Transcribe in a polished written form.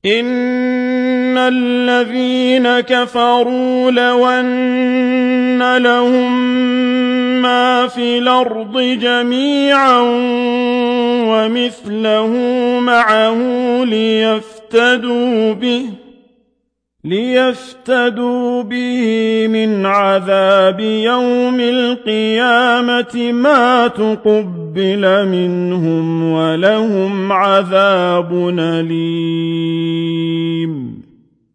إن الذين كفروا لو أن لهم ما في الأرض جميعا ومثله معه ليفتدوا به من عذاب يوم القيامة ما تقبل منهم ولهم عذاب أليم